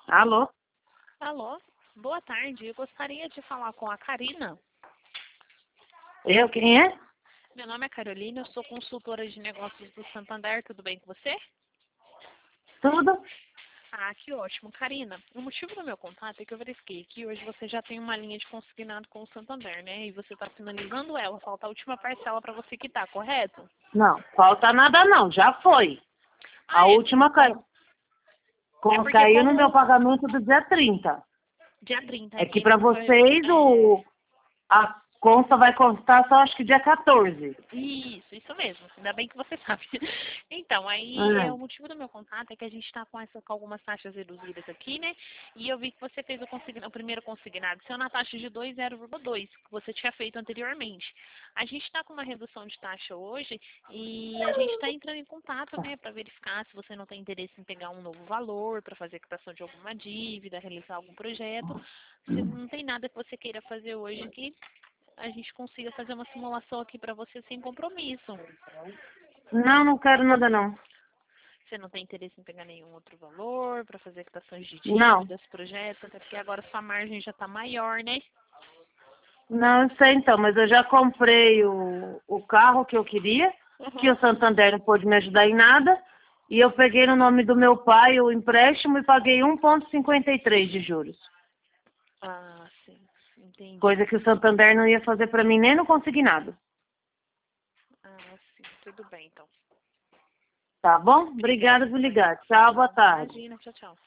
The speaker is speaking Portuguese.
Alô? Alô, boa tarde. Eu gostaria de falar com a Karina. Eu? Quem é? Meu nome é Carolina, eu sou consultora de negócios do Santander. Tudo bem com você? Tudo? Ah, que ótimo. Karina, o motivo do meu contato é que eu verifiquei que hoje você já tem uma linha de consignado com o Santander, né? E você está finalizando ela. Falta a última parcela para você quitar, correto? Não, falta nada não, já foi. A Ah, é? última É porque caiu no meu como pagamento do dia 30. dia 30 É que aqui para não foi... vocês a conta vai constar só acho que dia 14. Isso mesmo. Ainda bem que você sabe. Então, aí Ah, o motivo do meu contato é que a gente está com algumas taxas reduzidas aqui, né? E eu vi que você fez o primeiro consignado seu na taxa de 2,0,2, que você tinha feito anteriormente. A gente está com uma redução de taxa hoje e a gente está entrando em contato, né, para verificar se você não tem interesse em pegar um novo valor, para fazer a quitação de alguma dívida, realizar algum projeto. Se não tem nada que você queira fazer hoje que a gente consiga fazer uma simulação aqui para você sem compromisso. não, não quero nada não. Você não tem interesse em pegar nenhum outro valor para fazer quitações de Não, dívidas, projetos, até porque agora sua margem já está maior, né? não, eu sei então, mas eu já comprei o carro que eu queria, que Uhum. o Santander não pôde me ajudar em nada, e eu peguei no nome do meu pai o empréstimo e paguei 1,53 de juros. Ah, sim, entendi. Coisa que o Santander não ia fazer para mim nem no consignado. Ah, sim, tudo bem então. Tá bom? Obrigada Obrigada por pela ligar. Tchau, boa informação. tarde. Imagina, tchau, tchau.